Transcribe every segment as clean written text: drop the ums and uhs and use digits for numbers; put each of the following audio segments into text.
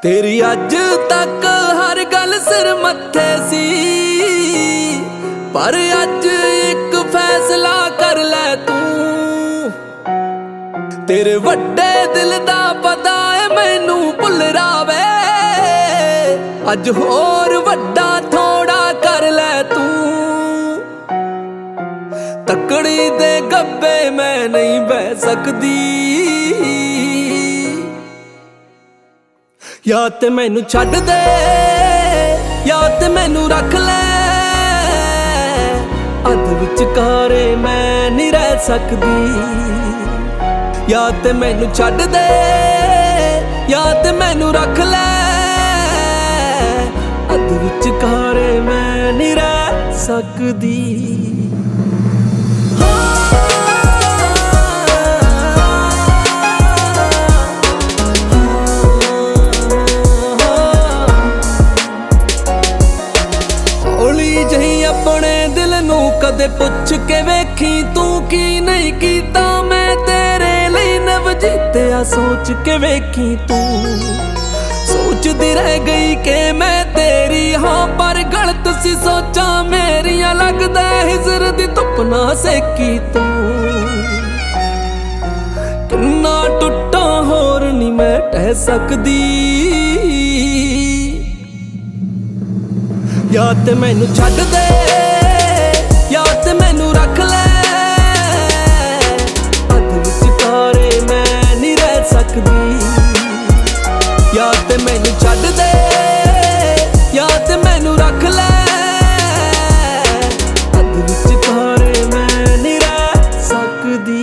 तेरी अज तक हर गल सिर मत्थे सी, पर अज एक फैसला कर लै तू। तेरे वड्डे दिल दा पता है मैनू भुल रावे, अज होर वड्डा थोड़ा कर लै तू। तकड़ी दे गब्बे मैं नहीं बह सकदी, या ते मैनू छड्ड दे या ते मैनू रख ले। अध विचकारे मैं नहीं रह सकदी, या ते मैनू छड्ड दे या ते मैनू रख ले। अध विचकारे मैं नहीं रह सकदी। अपने दिल नू कदे पुछ के वेखी तू की नहीं कीता, मैं तेरे लिए नवजीतिया सोच के वेखी तू। सोचती रह गई कि मैं तेरी हाँ, पर गलत सी सोचा मेरिया। लगदा हिजर दी धुप ना सेकी तू, किन्ना टुटा होर नहीं मैं टह सकदी। या ते मैनू छड्ड दे या ते मैनू रख ले। अध विचकारे मैं नहीं रह सकदी, या ते मैनू छड्ड दे या ते मैनू रख ले। अध विचकारे मैं नहीं रह सकदी।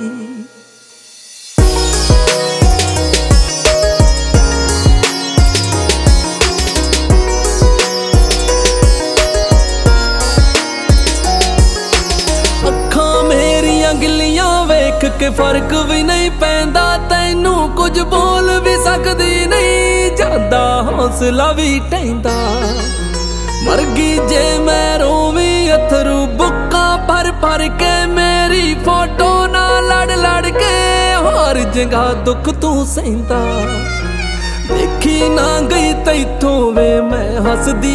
के फर्क भी नहीं पैंदा, तैनू कुछ बोल भी सकदी नहीं जांदा, हौसला भी टैंदा। मर गई जे मैं रोवी अथरू बुक्का भर भर के, मेरी फोटो ना लड़ लड़ के हर जगह दुख तू सहंदा। देखी ना गई तैथों वे मैं हसदी,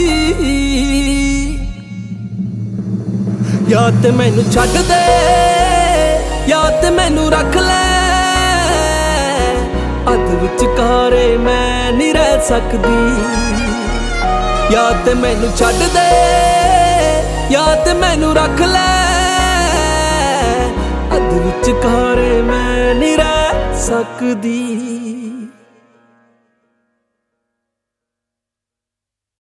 या ते मैनू छड्ड दे या ते मैनू रख ले। अध विचकारे मैं नहीं रह सकदी, या ते मैनू छड्ड दे या ते मैनू रख ले। अध विचकारे मैं नहीं रह सकदी।